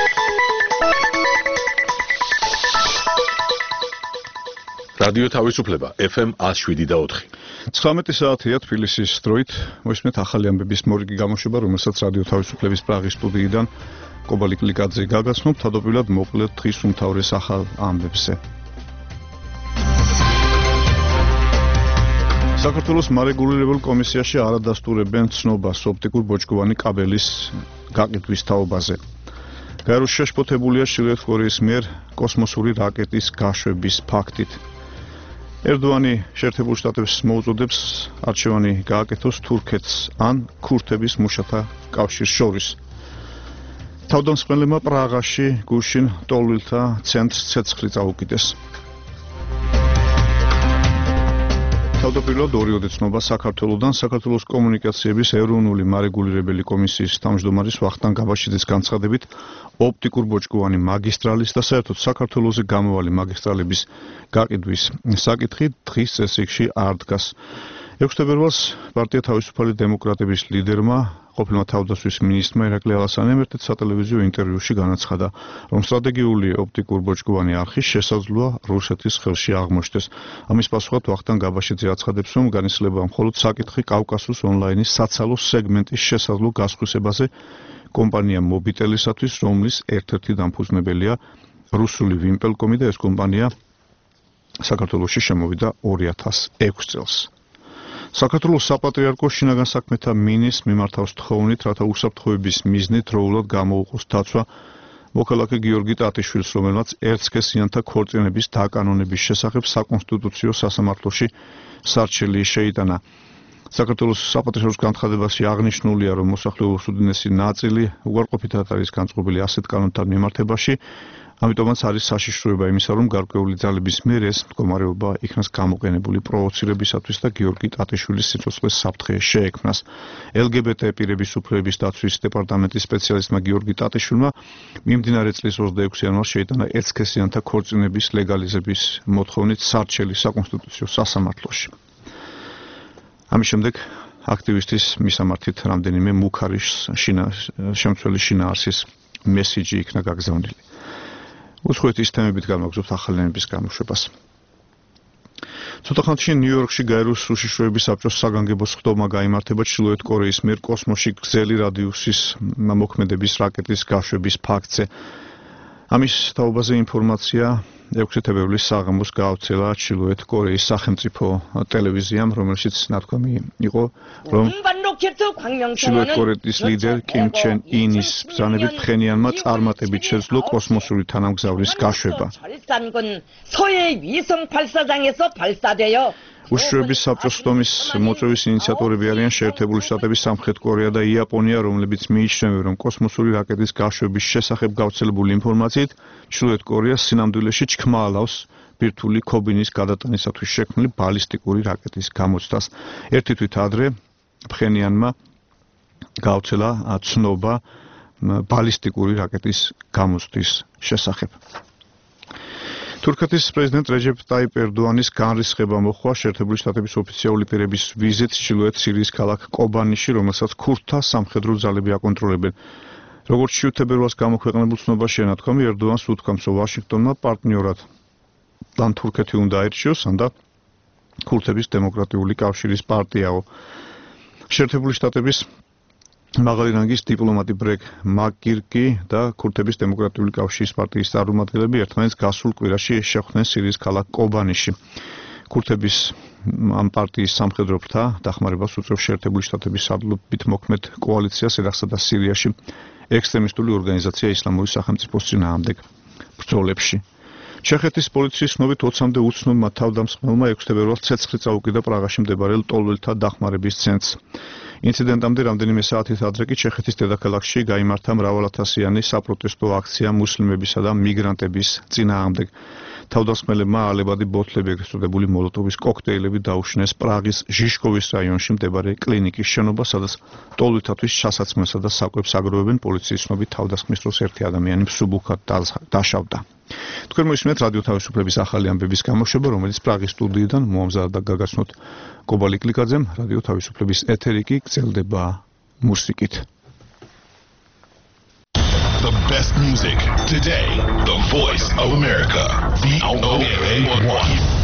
რადიო თავისუფლება FM 107.4. 19 საათია თბილისის დროით. მოისმენთ ახალი ამბების მორიგი გამოშვება, რომელსაც რადიო თავისუფლების პრაღის სტუდიიდან კობალი კლიკაძე გაგაცნობ. თავდაპირველად მოკლედ დღის უმთავრეს ახალ ამბებზე. საქართველოს მარეგულირებელ კომისიაში არ ადასტურებენ ცნობას ოპტიკურ ბოჭკოვანი კაბელის გაყიდვის თაობაზე. გაეროს შეშფოთებულია ჩრდილოეთ კორეის მიერ კოსმოსური რაკეტის გაშვების ფაქტით. ერდოანი შეერთებულ შტატებს მოუწოდებს არჩევანი გააკეთოს თურქეთს ან ქურთების მუშათა კავშირს შორის. თავდამსხმელებმა პრაღაში გუშინ ტოლვილთა ცენტრს ცეცხლი წაუკიდეს. თავდაპირველად ორი ოდეცნობა საქართველოსთან საქართველოს კომუნიკაციების ეროვნული მარეგულირებელი კომისიის თავმჯდომარის ვახტანგ გაბაშიძის განცხადებით ოპტიკურ ბოჭკოვანი მაგისტრალის და საერთოდ საქართველოზე გამოვალი მაგისტრალების გაყიდვის საკითხი დღის წესრიგში არ დგას. 6 თებერვალს პარტია თავისუფალი დემოკრატების ლიდერმა ყოფილმა თავდაცვის მინისტრმა ირაკლი ალასანიამ ერთ სატელევიზიო ინტერვიუში განაცხადა, რომ სტრატეგიული ოპტიკურ ბოჭკოვანი არხი შესაძლოა რუსეთის ხელში აღმოჩნდეს. ამის პასუხად ვახტანგ გაბაშიძე აცხადებს, რომ განისლება მხოლოდ საკითხი კავკასიის ონლაინის საცალო სეგმენტის შესაძლო გასხვისებაზე კომპანია მობიტელისათვის, რომლის ერთ-ერთი დამფუძნებელია რუსული ვიმპელკომი და ეს კომპანია საქართველოში შემოვიდა 2006 წელს. საქართველოს საპატრიარქოს შინაგან საქმეთა მინისტრს მიმართავს თხოვნით, რათა უსაფრთხოების მიზნით დროულად გამოუყოს დაცვა მოქალაქე გიორგი ტატიშვილს, რომელმაც ერთსქესიანთა ქორწინების დაკანონების შესახებ საკონსტიტუციო სასამართლოში სარჩელი შეიტანა. საქართველოს საპატრიარქოს განცხადებაში აღნიშნულია, რომ მოსახლეობის უდიდესი ნაწილი უარყოფითად არის განწყობილი ასეთ კანონთან მიმართებაში, ამიტომაც არის საშიშროება იმისა, რომ გარკვეული ძალების მიერ ეს მდგომარეობა იქნას გამოყენებული პროვოცირებისათვის და გიორგი ტატიშვილის სიცოცხლეს საფრთხე შეექმნას. LGBT პირების უფლებების დაცვის დეპარტამენტის სპეციალისტმა გიორგი ტატიშვილმა მიმდინარე წლის 26 იანვარს შეიტანა ერთსქესიანთა ქორწინების ლეგალიზების მოთხოვნით სარჩელი საკონსტიტუციო სასამართლოში. ამის შემდეგ აქტივისტის მისამართით რამდენიმე მუქარი შემცველი შინაარსის მესიჯი იქნა გაგზავნილი. უცხოეთის თემებით გამოგზავნებთ ახალენების გამოშვებას. ცოტა ხანში ნიუ-იორკში გაეროს უშიშროების საბჭოს საგანგებო სხდომა გაიმართება ჩრდილოეთ კორეის მიერ კოსმოსში გრძელი რადიუსის მოქმედების რაკეტის გაშვების ფაქტზე. ამის თაობაზე ინფორმაცია 6 თებერვლის საღამოს გაავრცელა ჩრდილოეთ კორეის სახელმწიფო ტელევიზიამ, რომელშიც ნათქვამი იყო, რომ ჩრდილოეთ კორეის ლიდერ კიმ ჩენ ინის ბრძანებით ფხენიანმა წარმატებით შეძლო კოსმოსური თანამგზავრის გაშვება. უშიშროების საბჭოს სხდომის მოწვევის ინიციატორები არიან შეერთებული შტატები, სამხრეთ კორეა და იაპონია, რომლებიც მიიჩნევენ, რომ კოსმოსური რაკეტის გაშვების შესახებ გავრცელებული ინფორმაციით ჩრდილოეთ კორეას სინამდვილეში ჩქმა ალავს ბირთვული ქობინის გადატანისათვის შექმნილი ბალისტიკური რაკეტის გამოცდას. ერთი თვით ადრე ფხენიანმა გავრცელა ცნობა ბალისტიკური რაკეტის გამოცდის შესახებ. თურქეთის პრეზიდენტ რეჯეპ ტაიპ ერდოანის განრისხება მოჰყვა შეერთებული შტატების ოფიციალური პირების ვიზიტს ჩრდილოეთ სირიის ქალაქ კობანიში, რომელსაც ქურთთა სამხედრო ძალები აკონტროლებენ. როგორც 7 თებერვალს გამოქვეყნებულ ცნობაში ენათქვამი, ერდოანს უთქვამს, რომ ვაშინგტონმა პარტნიორად ან თურქეთი უნდა აირჩიოს, ან და ქურთების დემოკრატიული კავშირის პარტიაო. შეერთებული შტატების მაღალი რანგის დიპლომატი ბრეგ მაკკირკი და ქურთების დემოკრატიული კავშირის პარტიის წარმომადგენლები ერთმანეთს გასულ კვირაში შეხვდნენ სირიის ქალაქ კობანიში. ქურთების ამ პარტიის სამხედრო ფრთა დახმარებას უწევს შეერთებული შტატების სარდლობით მოქმედ კოალიციას ერაყსა და სირიაში ექსტრემისტული ორგანიზაცია ისლამური სახელმწიფოს წინააღმდეგ ბრძოლებში. ჩეხეთის პოლიციის ცნობით 20-მდე უცნობმა თავდამსხმელმა 6 თებერვალს ცეცხლი წაუკიდა პრაღაში მდებარელ ტოლველთა დახმარების ცენტრს. ინციდენტამდე რამდენიმე საათით ადრე კი ჩეხეთის დედაქალაქში გაიმართა მრავალათასიანი საპროტესტო აქცია მუსლიმებისა და მიგრანტების წინააღმდეგ. თავდამსხმელებმა ალებადი ბოთლები, ეგრეთ წოდებული მოლოტოვის კოქტეილები დაუშინეს პრაღის ჟიშკოვის რაიონში მდებარე კლინიკის შენობა, სადაც ტოლველთათვის ჩასაცმელსა და საკვებს აგროვებენ. პოლიციის ცნობით თავდასხმის დროს ერთი ადამიანი მსუბუქად დაშავდა. თქვენ მოისმენთ რადიო თავისუფლების ახალი ამბების გამოშვება, რომელიც პრაღის სტუდიიდან მოამზადა და გაგაცნოთ კობალი კლიკაძემ. რადიო თავისუფლების ეთერი კი გრძელდება მუსიკით. The best music. Today, the voice of America. VOA1.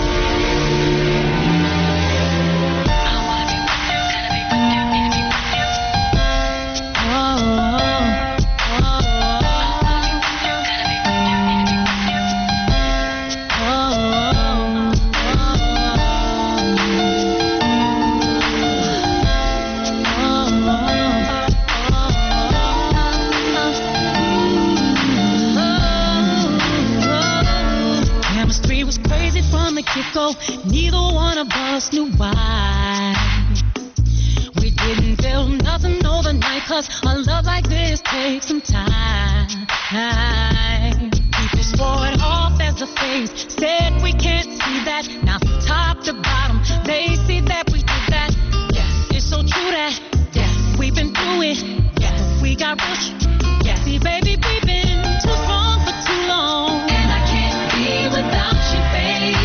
Neither one of us knew why. We didn't feel nothing overnight, 'cause a love like this takes some time. People swore it off as a phase, said we can't see that. Now top to bottom, they see that we did that. Yes, it's so true that we've been through it. Yes, we got rushed. Yes, see baby, we've been too strong for too long. And I can't be without you, baby.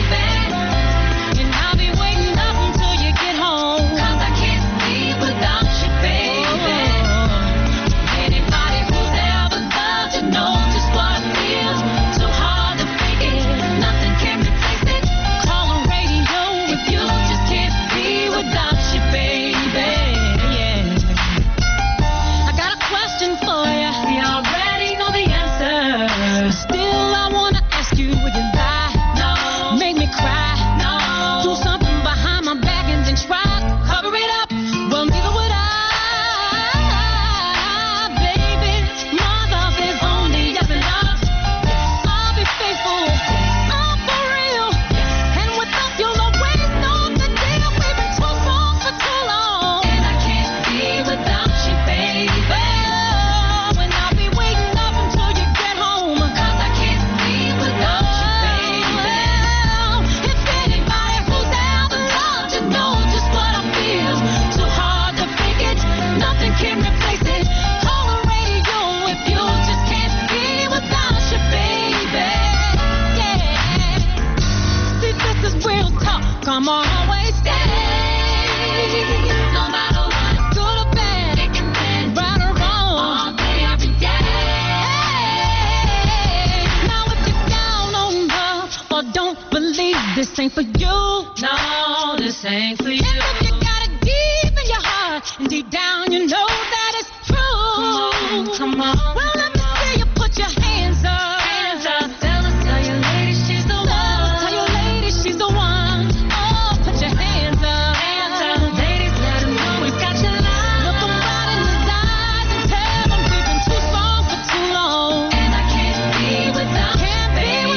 This ain't for you. No, this ain't for you. And if you got it deep in your heart, and deep down you know that it's true. Come on. Well, let me see you put your hands up. Hands up. Tell your lady she's the one. Tell your lady she's the one. Oh, put your hands up. Hands up. Ladies, let them know we've got your line. Look them right in his eyes and tell them we've been too strong for too long. And I can't be without you, baby.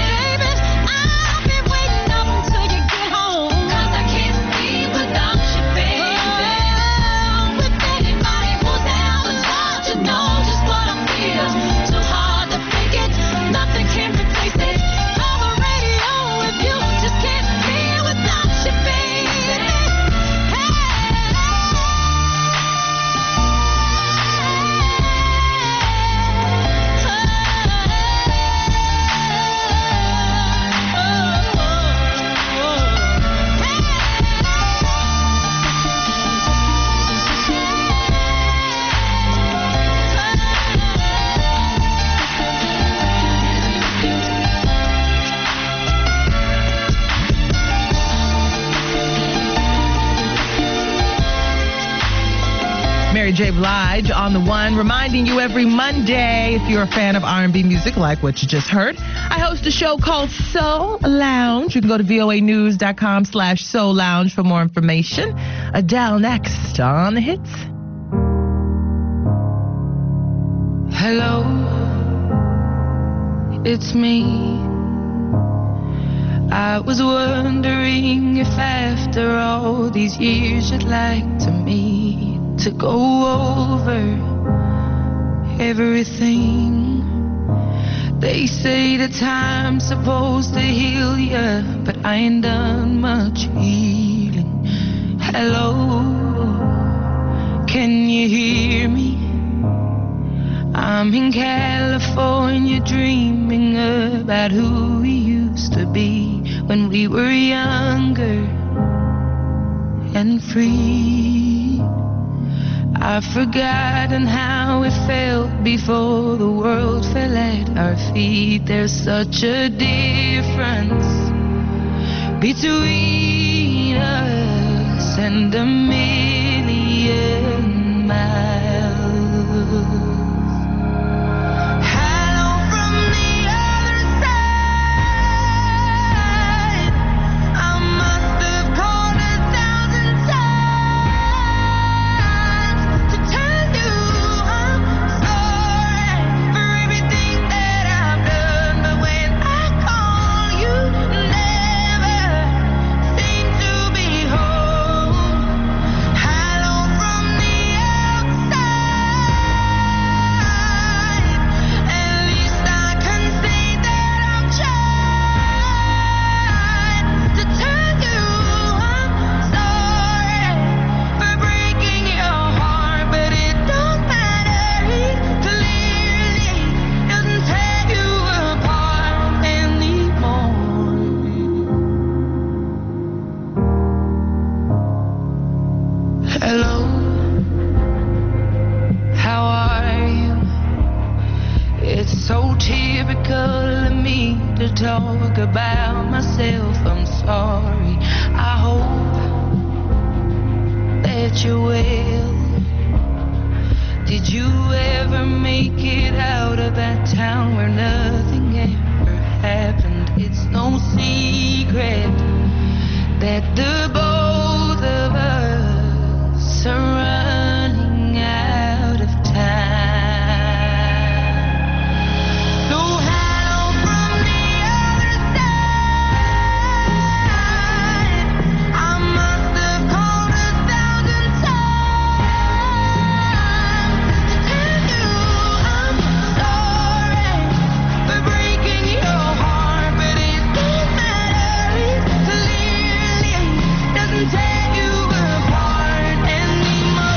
I'll be waiting up until you get home. 'Cause I can't be without you, baby. Oh, with anybody who's down in love, you know just what I feel. Too hard to fake it, nothing can replace it. Call the radio if you just can't be without you, baby. Mary J. Blige on the one, reminding you every Monday, if you're a fan of R&B music like what you just heard, I host a show called Soul Lounge. You can go to voanews.com/Soul Lounge for more information. Adele next on the hits. Hello, it's me. I was wondering if after all these years you'd like to meet to go over everything. They say the time's supposed to heal ya, but I ain't done much healing. Hello, can you hear me? I'm in California dreaming about who we used to be when we were younger and free. I've forgotten how it felt before the world fell at our feet. There's such a difference between us and a million miles. Hello from the other side. I must have called 1,000 times to tell you I'm sorry for everything that I've done. But when I call, you never seem to be home. Hello from the outside. At least I can say that I've tried to tell you I'm sorry for breaking your heart, but it don't matter. It clearly doesn't tear you apart anymore. Hello, how are you? It's so typical of me to talk about myself. I'm sorry. I hope that you're well. Did you ever make it out of that town where nothing ever happened? It's no secret that the both of us are running out of time. So hello from the other side. I must have called 1,000 times to tell you I'm sorry for breaking your heart, but it don't matter. It clearly doesn't tear you apart anymore.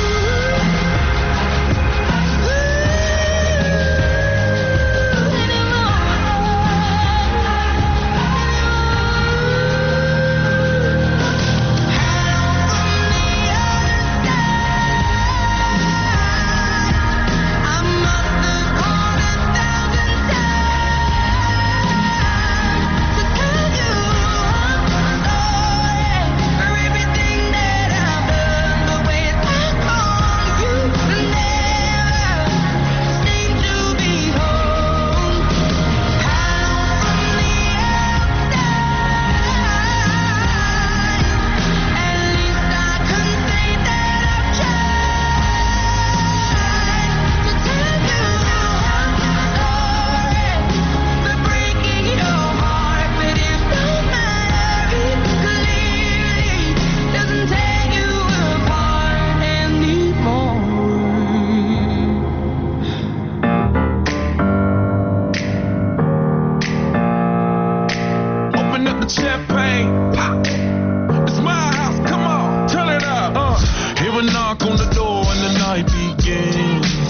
I must have called 1,000 times to tell you I'm sorry for everything that I've done. But when I call, you never seem to be home. Hello from the outside. At least I can say that I've tried to tell you I'm sorry for breaking your heart, but it don't matter. It clearly doesn't tear you apart anymore. Open up the champagne, pop. It's my house, come on, turn it up. Hear a knock on the door and the night begins.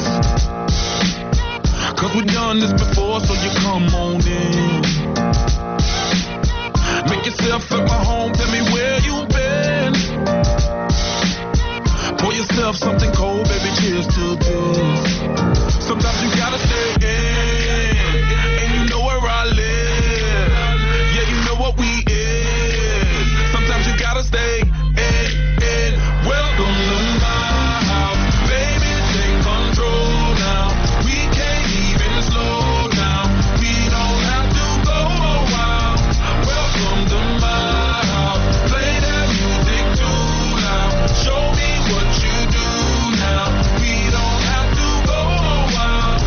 Cause we've done this before, so you come on in. Make yourself at my home, tell me where you've been. Pour yourself something cold, baby, cheers to this. Sometimes you gotta stay in, and you know where I live. Yeah, you know what we is. Sometimes you gotta stay in. Welcome to my house, baby, take control now. We can't even slow down. We don't have to go a while. Welcome to my house, play that music too loud. Show me what you do now. We don't have to go a while.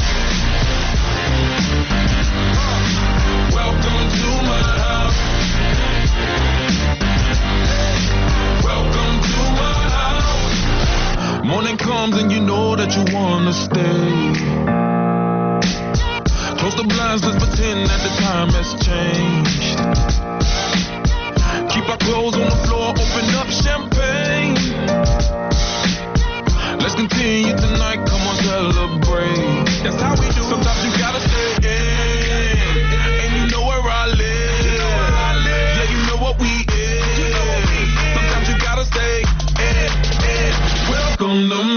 Welcome to my house. Welcome to my house. Morning comes and you know that you wanna stay. Close the blinds, let's pretend that the time has changed. Keep our clothes on the floor, open up champagne. Let's continue tonight, come on, celebrate. That's how we do. Sometimes you gotta stay in, and you know where I live. Yeah, you know what we is. Sometimes you gotta stay in. Welcome to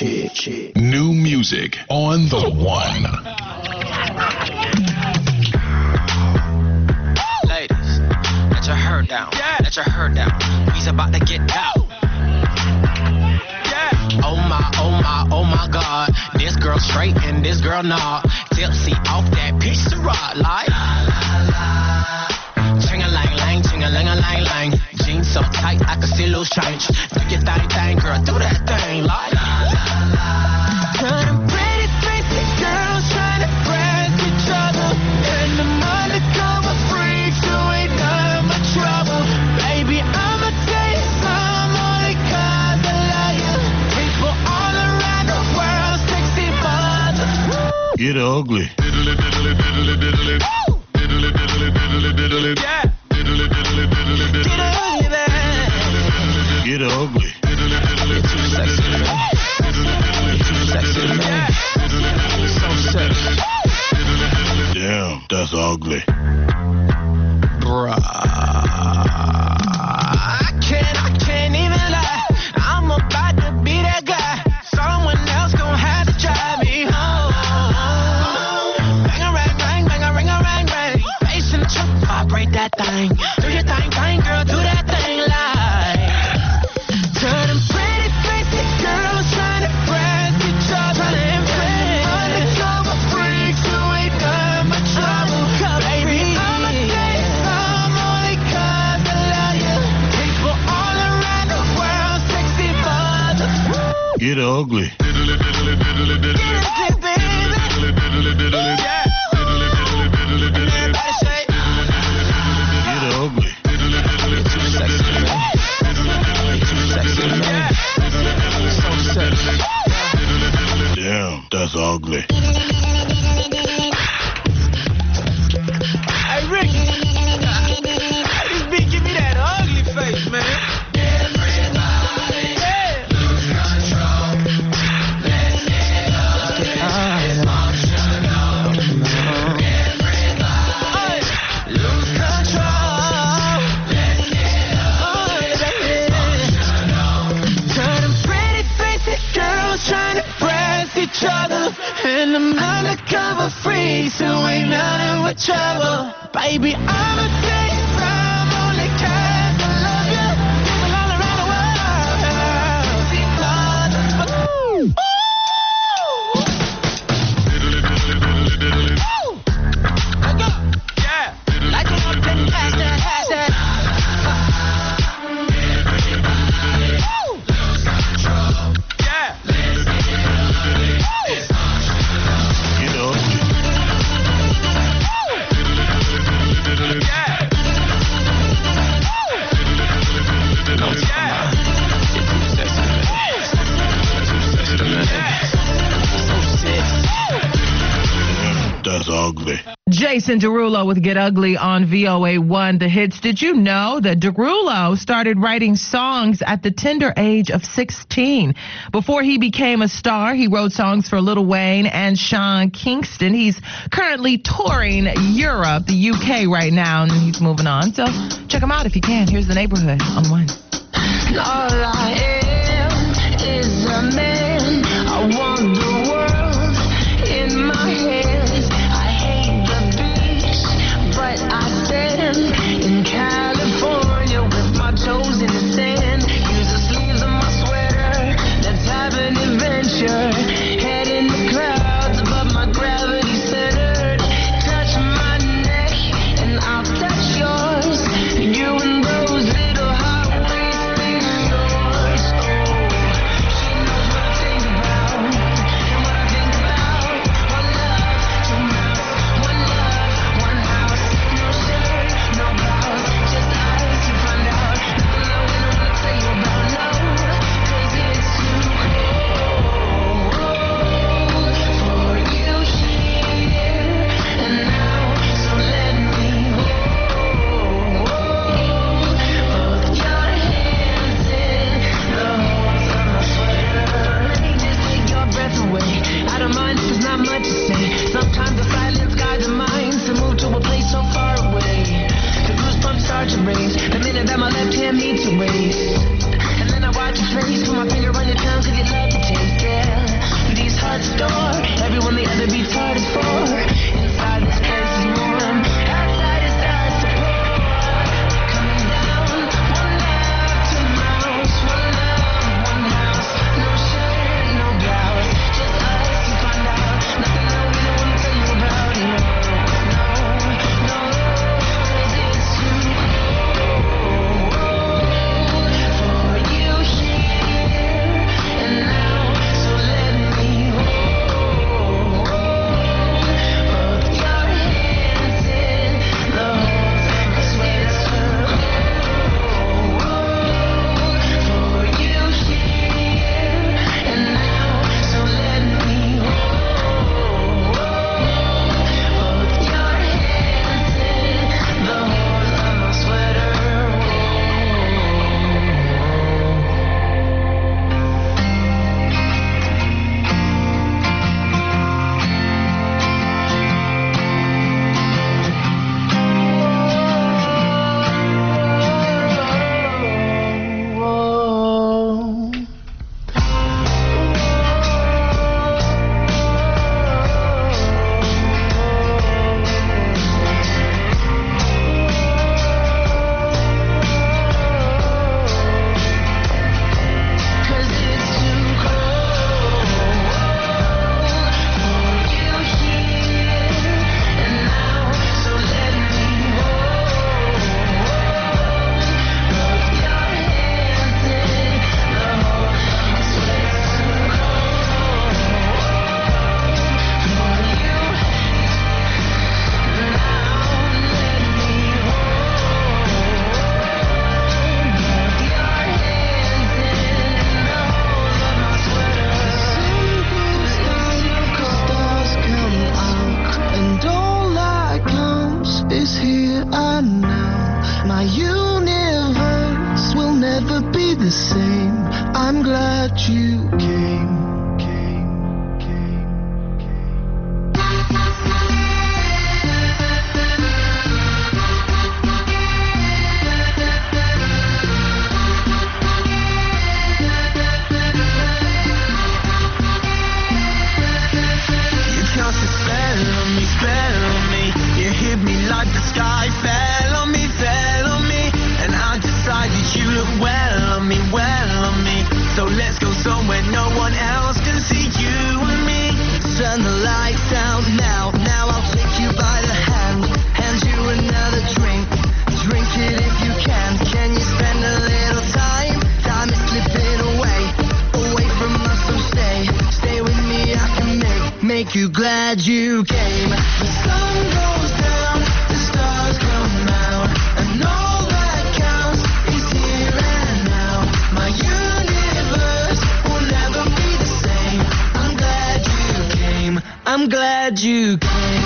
New music on the one. Ladies, let your hair down. Let your hair down. We's about to get out. Oh my God. This girl straight and this girl not. Tipsy off that piece of rock like. Ching-a-lang-lang, ching-a-lang-a-lang-lang. Jeans so tight I can see loose change. Do your thing, girl, do that thing like. Turning pretty faces, girls trying to press each other. And the undercover freaks who ain't done but trouble. Baby, I'ma tell you some only 'cause I love you. People all around the world, sexy mother. Get ugly. Yeah. Get ugly. You're too sexy, man. You're too sexy, man. So sexy. Damn, that's ugly. Bruh. I can't even lie. I'm about to be that guy. Someone else gon' have to drive me home. Bang a rang, rang, bang a ring a rang, rang. Bass in the truck, vibrate that thing. Do your thing, girl, do that thing like. Turning pretty faces, girls trying to press each other and play. Undercover freaks who ain't done but trouble. Baby, I'ma tell you some only 'cause I love you. People all around the world, sexy mother. Get ugly. Get ugly, baby. Yeah. Everybody say, Get ugly. you're too sexy, man. You're too sexy, man. So sexy. Damn, that's ugly. Hey, Rick. Hey, this beat give me that ugly face, man. Each other and I'm undercover freaks who ain't nothing but trouble. Baby, I'ma tell you some only 'cause I love you. People all around the world. See motherfucker. Yeah. Like it up and past that. That's ugly. Jason Derulo with Get Ugly on VOA1 The Hits. Did you know that Derulo started writing songs at the tender age of 16? Before he became a star, he wrote songs for Lil Wayne and Sean Kingston. He's currently touring Europe, the UK right now, and he's moving on. So check him out if you can. Here's The Neighborhood on One. All I am is a man. I want the world in my hands. I hate the beach, but I stand in California with my toes in the sand. Use the sleeves of my sweater. Let's have an adventure. Head in the clouds above my gravity centered. Touch my neck and I'll touch yours. You and those little hot waist things of yours. Oh, she knows what I think about and what I think about. One love, two mouths, one love, one house. No shirt, no blouse, just eyes to find out. Nothing I wouldn't wanna tell you about, no, 'cause it's too cold for you here and now. So let me hold both your hands in the holes of my sweater. Let me just take your breath away. Out of mind, there's not much to say. Sometimes the silence guides the mind to move to a place so far away. The goosebumps start to raise the minute that my left hand meets your waist. And then I watch your face, put my finger on your tongue 'cause you love to taste it. the same. I'm glad you came. Spell on me, you hit me like the sky fell on me, and I decided you look well on me, so let's go somewhere no one else can see you and me. Turn the lights out now I'll take you by the hand you another drink it if you can you spend a little time is slipping away from us, so stay with me, I can make you glad you came. The sun goes down, the stars come out, and all that counts is here and now. My universe will never be the same. I'm glad you came. I'm glad you came.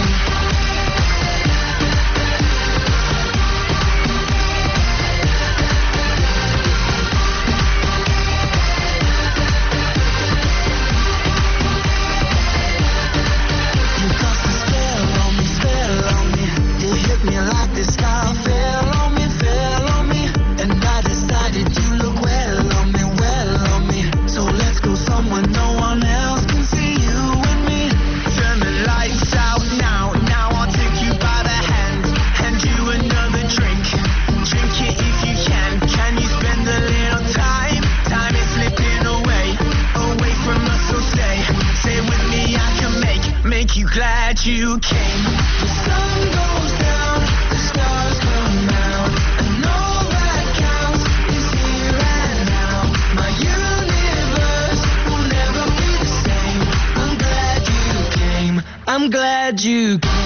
Glad you came. The sun goes down, the stars come out, and all that counts is here and now. My universe will never be the same. I'm glad you came. I'm glad you came.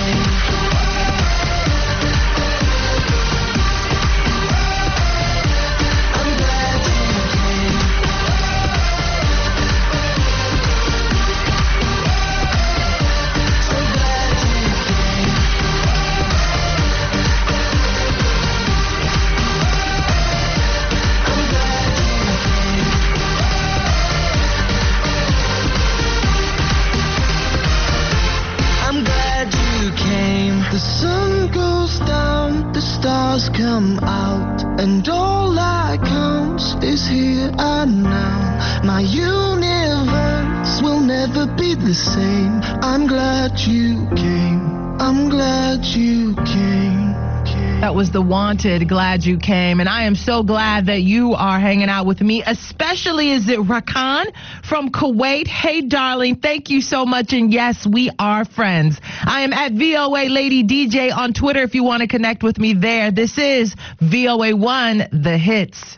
Come out, and all that counts is here and now. My universe will never be the same. I'm glad you came. I'm glad you came. That was The Wanted, Glad You Came. And I am so glad that you are hanging out with me, especially is it Rakan from Kuwait. Hey, darling, thank you so much. And yes, we are friends. I am at VOA Lady DJ on Twitter if you want to connect with me there. This is VOA1, The Hits.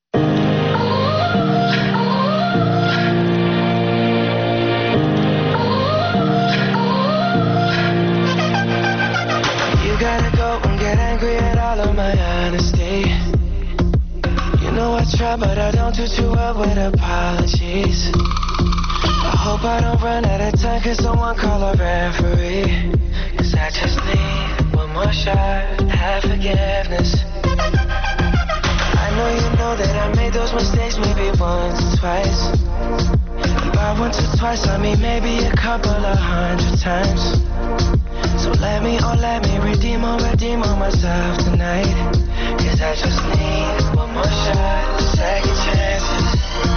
My honesty, you know I try, but I don't do too well with apologies. I hope I don't run out of time, cause someone call a referee. Cause I just need one more shot, have forgiveness. I know you know that I made those mistakes maybe once or twice. And by once or twice I mean maybe a couple of 100 times. So let me redeem on myself tonight. Cause I just need one more shot, second chances.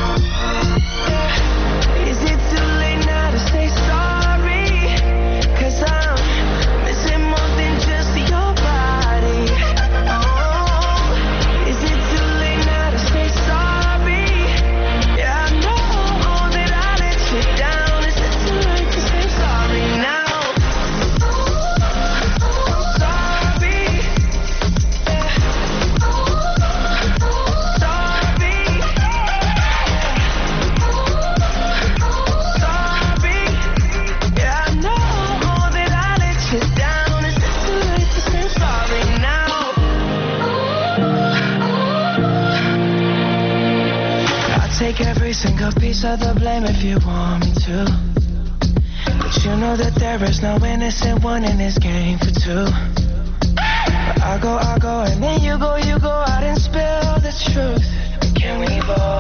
Yeah. Is it too late now to say sorry? Cause I'm missing more than just your body. Oh, is it too late now to say sorry? Yeah, I know that I let you down. Is it too late to say sorry now? Take every single piece of the blame if you want me to. But you know that there is no innocent one in this game for two. But I go, and then you go out and spill the truth. Can we both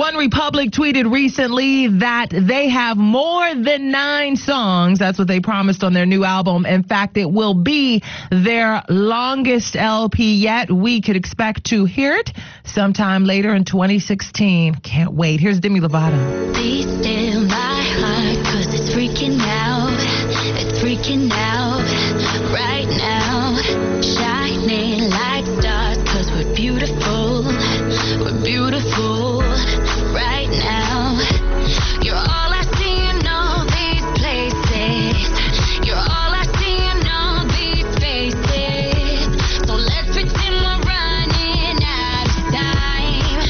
One Republic tweeted recently that they have more than 9 songs. That's what they promised on their new album. In fact, it will be their longest LP yet. We could expect to hear it sometime later in 2016. Can't wait. Here's Demi Lovato. Be still my heart, 'cause it's freaking out. It's freaking out right now. Shining like stars, 'cause we're beautiful. We're beautiful right now. You're all I see in all these places. You're all I see in all these faces. So let's pretend we're running out of time.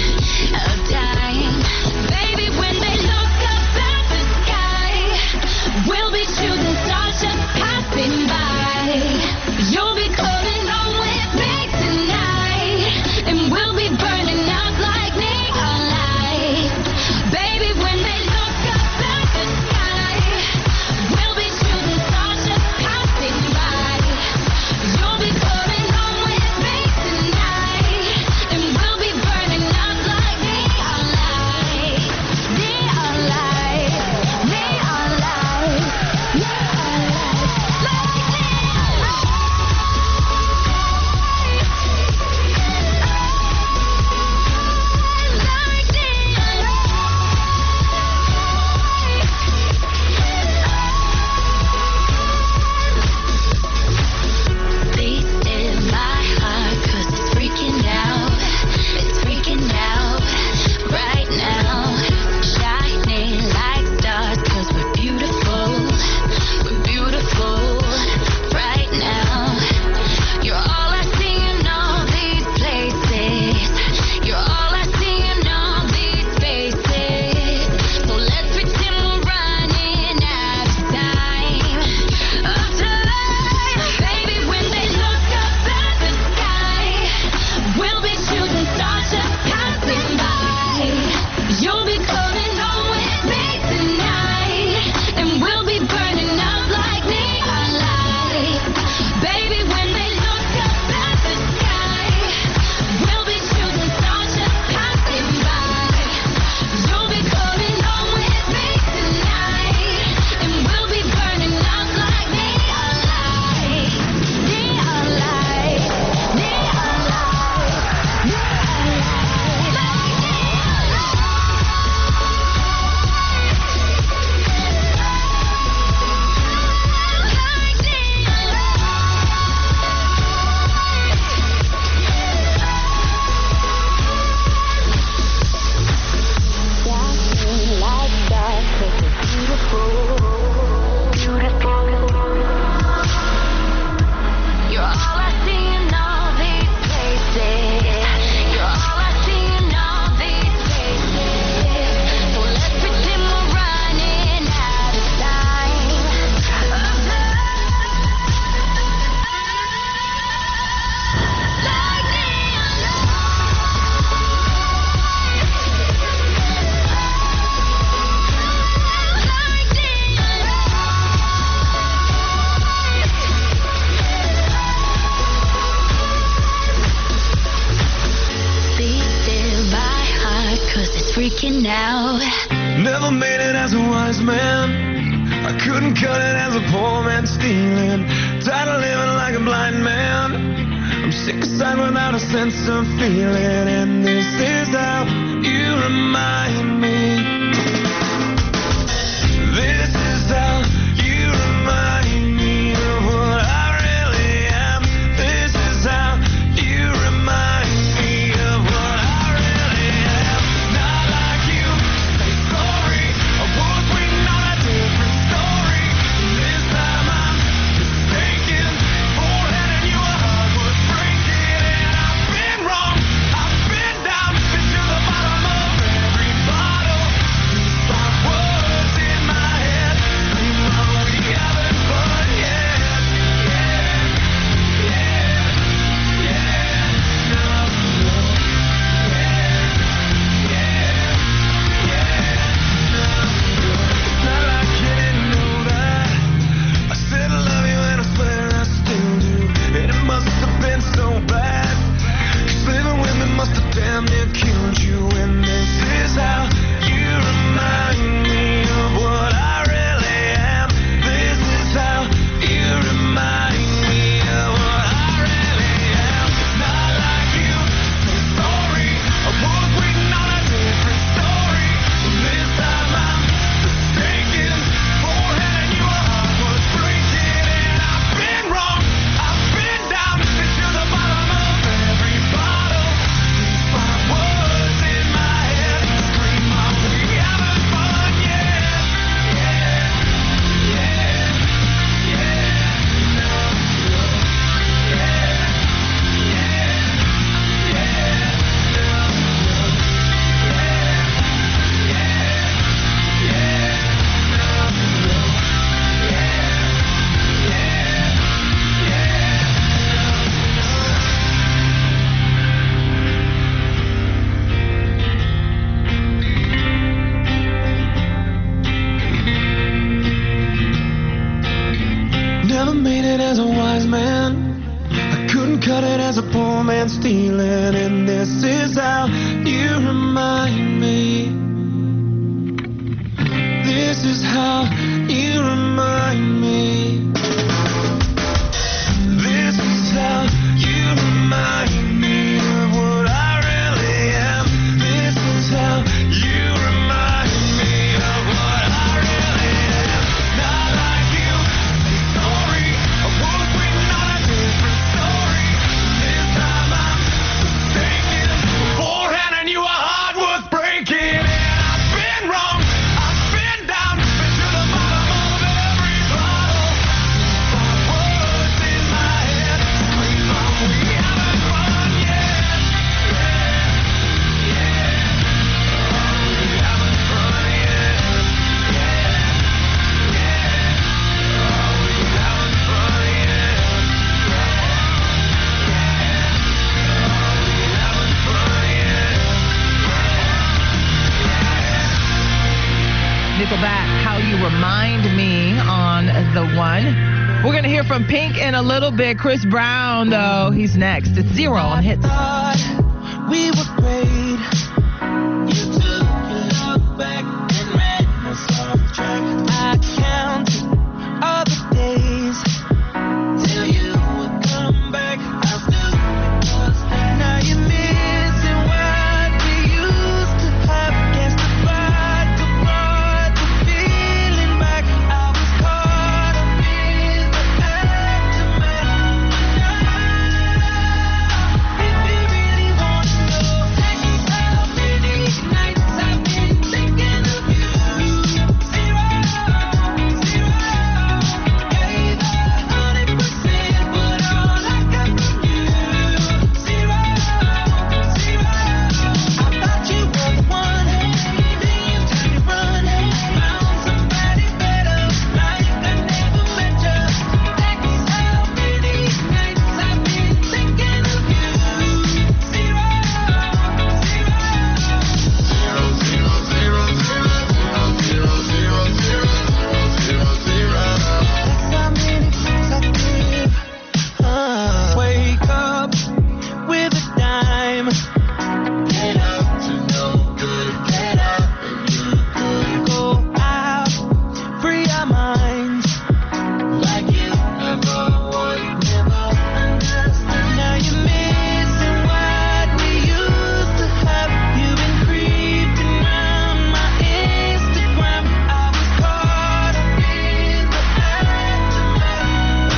Baby, when they look up at the sky, we'll be shooting stars just passing by. You'll be coming home with me tonight, and we'll be burning out like neon lights. Baby, when they look up at the sky, we'll be shooting stars just passing by. You'll be coming home with me tonight, and we'll be burning out like neon lights. Neon lights, neon lights, neon lights, like neon lights. Beat in my heart, 'cause it's freaking out. It's freaking out right now. Shining like stars, 'cause we're beautiful. We're beautiful right now. You're all I see in all these places. You're all I see in all these faces. So let's pretend we're running out of time. Baby, when they look up at the sky, we'll be shooting stars just passing by. You'll be coming home with me tonight, and we'll be burning out like neon lights. Baby, when they look up at the sky, we'll be shooting stars just passing by. You'll be coming home with me tonight, and we'll be burning out like neon lights. Neon lights, neon lights, neon lights, like neon like stars, 'cause we're beautiful, beautiful. You're all I see in all these places. You're all I see in all these faces. So let's pretend we're running out of time. Like neon like neon Be still my heart, 'cause it's freaking out. Never made it as a wise man. I couldn't cut it as a poor man stealing. Tired of living like a blind man. I'm sick of sight without a sense of feeling. And this is how you remind me. This is how you remind me of what I really am. This is how you remind me of what I really am. Not like you, say sorry. I was waiting on a different story. This time I'm mistaken for letting you a heart was breaking. And I've been wrong, I've been down, been to the bottom of every bottle. it as a wise man. I couldn't cut it as a poor man stealing. And this is how you remind me. This is how you remind me. This is how you remind me of what I really am. This is how you remind me of what I really am. Not like you, sorry, I was written on a different story. This time I'm mistaken. Beforehand I knew a heart was breaking. And I've been wrong, I've been down, been to the bottom of every bottle. Five words in my head, scream on, we haven't run yet. Yeah, yeah, we haven't run yet. Yeah, yeah, we haven't run yet. We haven't run yet. Nickelback, How You Remind Me on The One. We're going to hear from Pink in a little bit. Chris Brown, though, he's next. It's Zero on Hits. Thought we were great. You took your love back and ran us off track. I counted all the days till you would come back. I still was. Now you're missing what we used to have. Guess the vodka brought the feeling back. I was caught up in the aftermath. If you really want to know, how many nights I've been thinking of you. Zero, zero. Gave 100%, but all I got from you. Zero, zero. I thought you were the one, then you turned and run. Found somebody better, like I never met you. That's how many nights I've been thinking of you. Zero, that's how many times I give. Wake up with a dime. Get up to no good. Get up and you good. Go out, free our minds. Like you never would. Never understand. Now you're missing what we used to have. You've been creeping round my Instagram. I was caught up in the aftermath.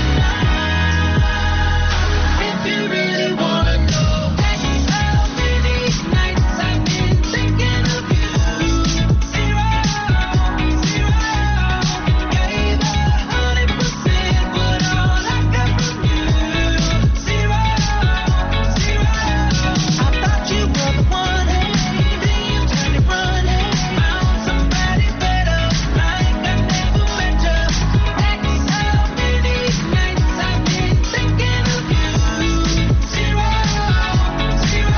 If you really wanna know, that's how many nights I've been thinking of you. Zero, zero. Gave 100%, but all I got from you. Zero, zero. I thought you were the one, then you turned and run. Found somebody better, like I never met you. That's how many nights I've been thinking of you. Zero, zero.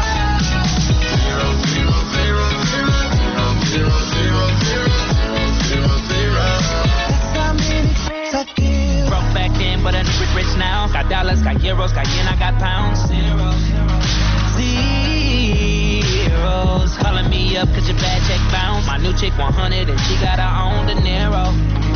That's how many nights I give. Broke back then, but I'm rich now. Got dollars, got euros, got yen, I got pounds. Zeros calling me up cause your bad check bounced. My new chick 100 and she got her own dinero.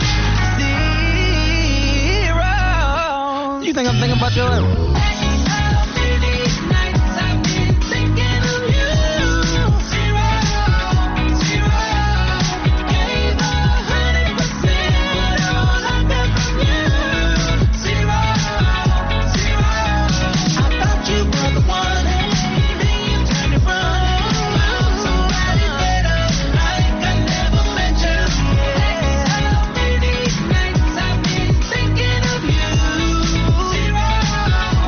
Zero. You think I'm thinking about your That's how many nights I've been thinking of you. Zero, zero. Gave 100%, but all I got from you. Zero, zero. I thought you were the one, then you turned and run. Found somebody better, like I never met you. That's how many nights I've been thinking of you. Zero,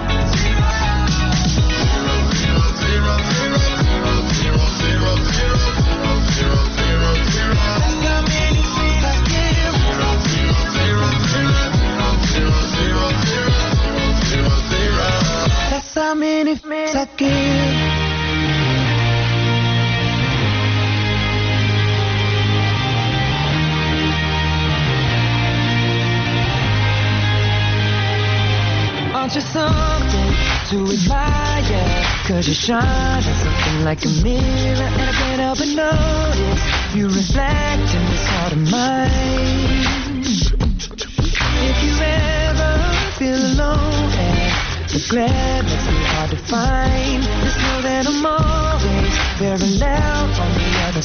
to admire, cause you shine like something like a mirror, and I can't help but notice you reflect in this heart of mine. If you ever feel alone and the glare makes it hard to find, just know that I'm always parallel on the other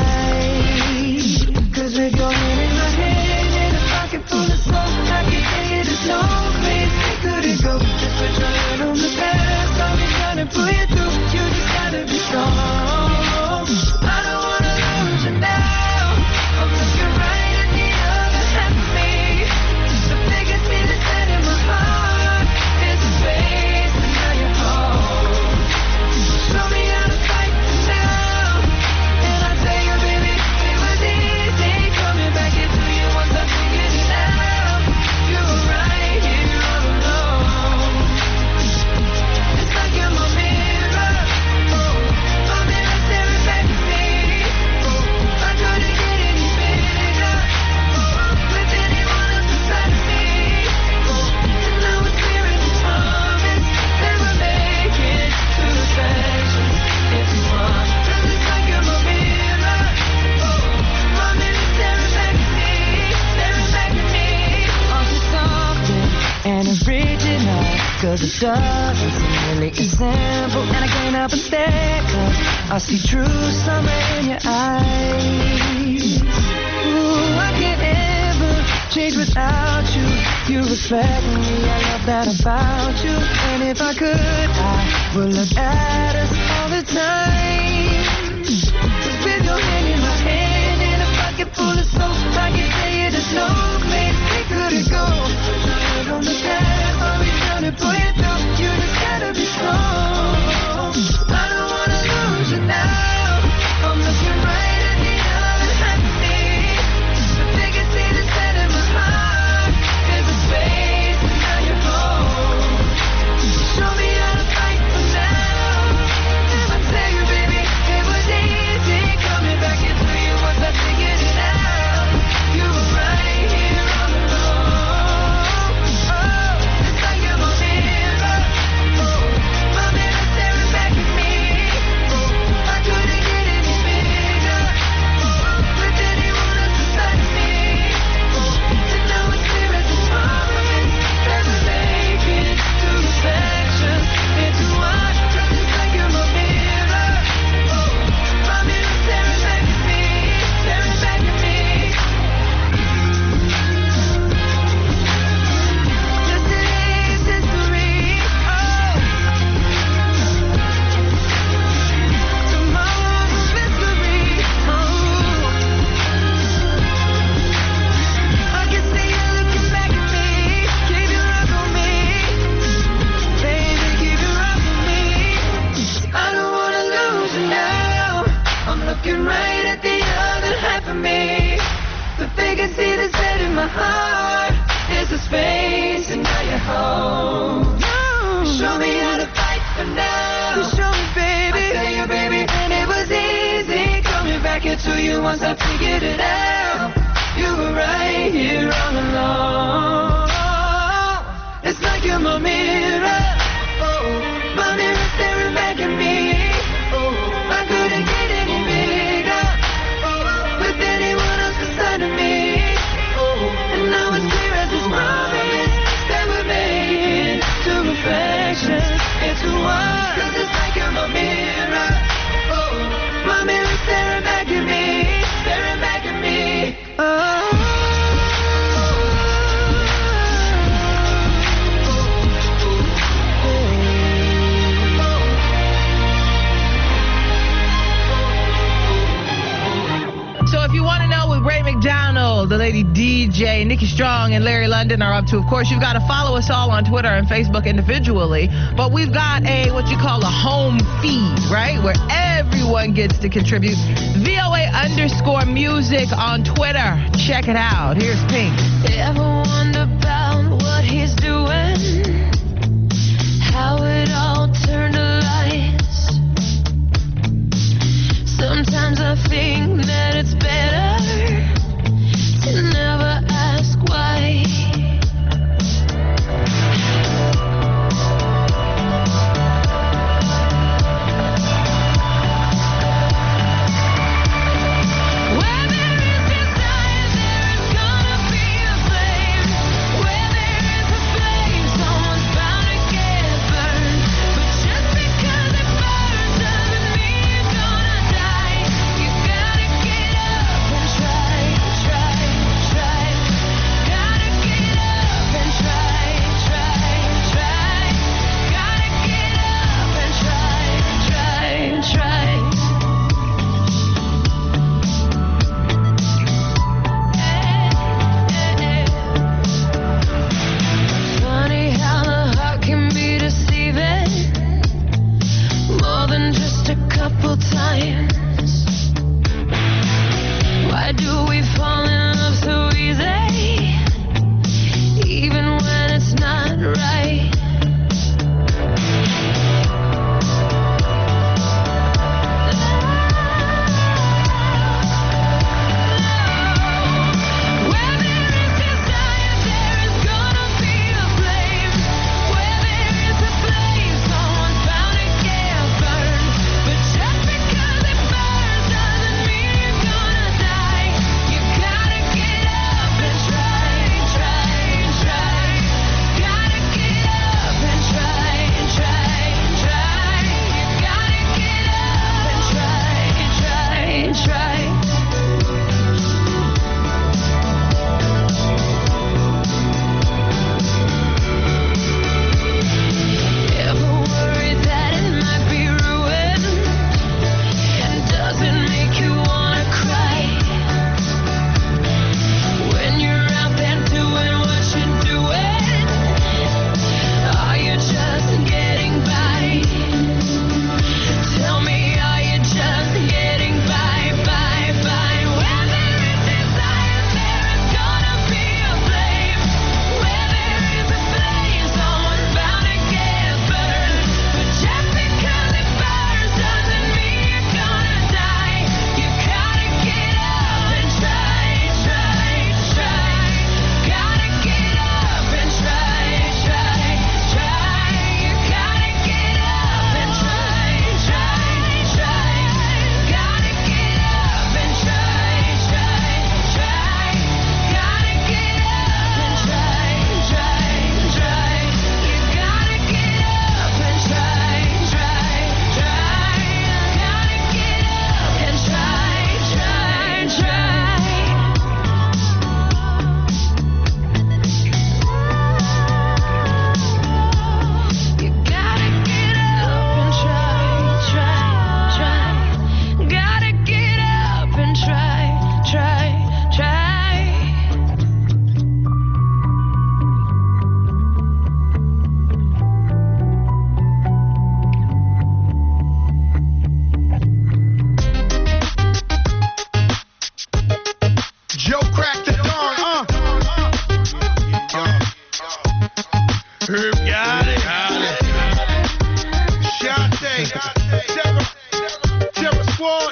side. Cause with your hand in my hand and a pocket full of smoke, I can tell you there's no place we couldn't go. Just put your hand on the past, I'll be trying to pull you through. You just gotta be strong. I don't wanna lose you now. I'm looking right at the other half of me. The biggest thing that's set in my heart is the space, and now you're home. Show me how to fight now, and I tell you, baby, it was easy coming back into you once I figured it out. You were right here all alone. It's like you're my mirror, my mirror staring back at me. I couldn't get any bigger with anyone else beside me. And now it's clear as a promise that we're making two reflections into one. 'Cause it's like you're my mirror, my mirror staring back at me, staring back at me. All so soft and original, 'cause it doesn't seem really simple, and I can't help but stare, 'cause I see true summer in your eyes. Ooh, I can't ever change without you. You reflect me, I love that about you. And if I could, I would look at us all the time. Just with your hand in my hand and a pocket full of soap, I can tell you there's no place we couldn't go. Put your hand on the past, I'll be trying to pull you through. You just gotta be strong. I don't wanna lose you now. I'm looking right at the other half of me. The biggest thing that's set in my heart is a space, and now you're home. Show me how to fight for now, and I tell you, baby, it was easy coming back into you once I figured it out. You were right here all alone. Oh, it's like you're my mirror, my mirror staring back at me. I couldn't get any bigger with anyone else beside me. And now it's clear as a promise that we're making two reflections into one. 'Cause it's like you're my mirror, my mirror staring back at me, staring back at me. Yesterday's history, tomorrow's mystery. I can see you looking back at me. Keep your eyes on me, baby, keep your eyes on me. I don't wanna lose you now. I'm looking right at the other half of me. The biggest thing that's set in my heart is the space, and now you're home. Show me how to fight for now. Show me, baby. I tell you, baby, and it was easy coming back into you once I figured it out. You were right here all along. It's like you're my mirror, my mirror staring back at me. I couldn't get any bigger with anyone else beside of me. And now it's clear as this promise that we're making two reflections into one. 'Cause it's like you're my mirror, my mirror staring back at me, staring back at me. So if you want to know what Ray McDonald, the lady DJ, Nikki Strong, and Larry London are up to, of course, you've got to follow us all on Twitter and Facebook individually. But we've got what you call a home feed, right? Where everyone gets to contribute. VOA_music on Twitter. Check it out. Here's Pink. Ever wonder about what he's doing? How it all turned to lies? Sometimes I think that it's better to never ask why. Don, Herb got it. Shante, Terror Squad.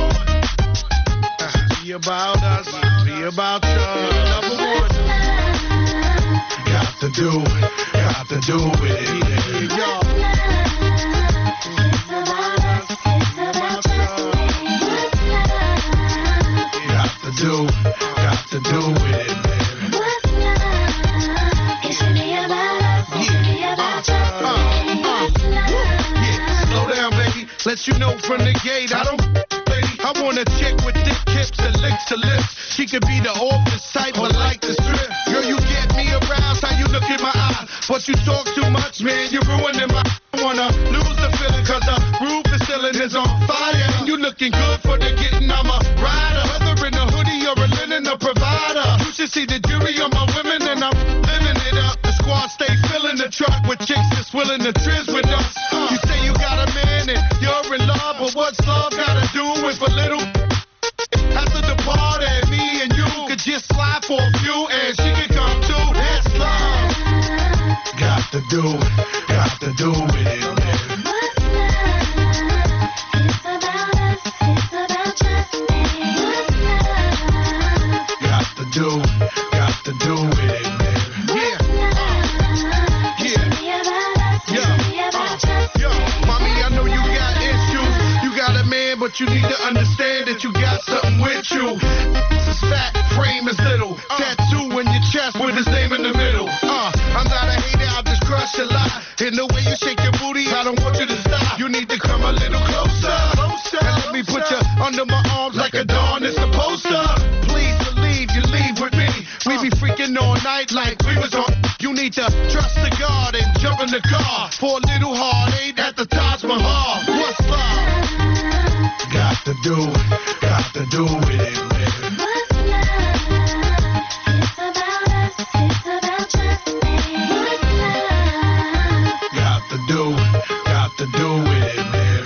Be about us, be about you. Number one. Got to do with it. Y'all. Got to do with it, man. Slow down, baby. Let you know from the gate, I don't, baby. I want a chick with thick hips and licks to lips. She could be the office type, but like the strip. Girl, you get me aroused, how you look in my eye. But you talk too much, man, you're ruining my. I wanna lose the feeling, cause the roof is ceiling is on fire. And you looking good for the getting, I'm a rider. Whether in a hoodie or a linen, a provider. You should see the jury on my women, and I'm living it up. The squad stay filling the truck with chicks that's willing to trizz with us. You say you got a man and you're in love, but what's love gotta do with a little? After the party, me and you could just slide for a few, and she can come too. That's love. Got to do with it, man. Got to do with it, man. Yo, mommy, I know you got issues. You got a man, but you need to understand that you got something with you. This is fat, frame is little. Tattoo in your chest with his name in the middle. I'm not a hater, I'll just crush a lot. In the way you shake your booty, I don't want you to stop. You need to come a little closer. And let me put you under my arms like a dawn is supposed to. Please believe you leave with me. We be freaking all night like we was on. You need to trust the God and jump in the car for a little heartache at the Taj Mahal. What's love? Got to do with it, man. Got to do with it, man.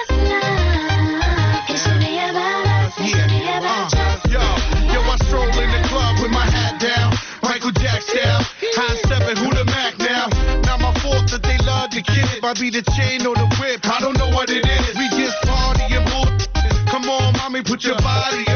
Yo, I stroll in the club with my hat down, Michael Jackson style, high stepping, who the Mac now? Not my fault that they love the kid. Might be the chain or the whip, I don't know what it is. We just party and bull. Come on, mommy, put your body